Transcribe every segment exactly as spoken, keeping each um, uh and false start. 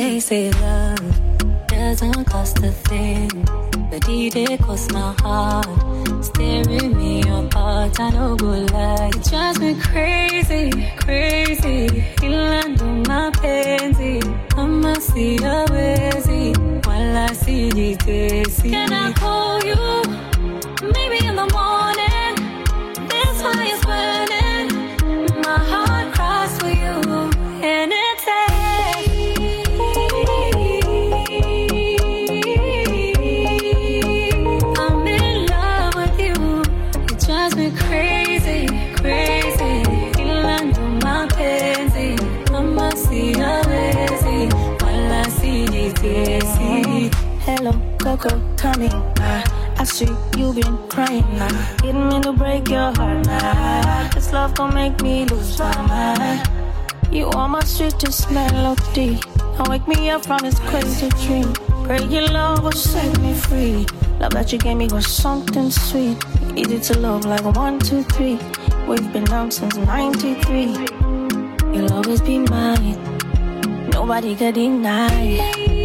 They say love doesn't cost a thing, but it did cost my heart. Staring me apart, I know good lie. It drives me crazy, crazy. Ilando mapenzi, I'ma see a busy while I see the daisy. Can I call you? Maybe in the morning. This fire's burning. My heart cries for you, and it's crazy, crazy. Ilando mapenzi, I'ma see a busy while I see the daisy. Hello, Coco, come in. Uh, I see you been crying now. Uh, didn't mean to break your heart now. Uh, this love gon' make me lose my mind. You are my sweetest melody. Don't wake me up from this crazy dream. Pray your love will set me free. Love that you gave me was something sweet. Easy to love like one, two, three. We've been out since ninety-three. You'll always be mine. Nobody can deny.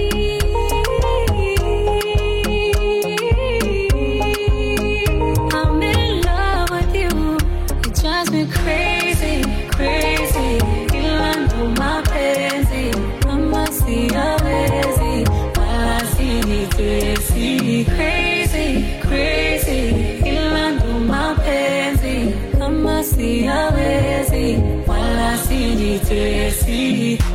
I'm in love with you. It drives me crazy, crazy. Ilando mapenzi, I'ma see a busy while I see the daisy. Crazy, crazy. I'ma see a busy while I see the daisy.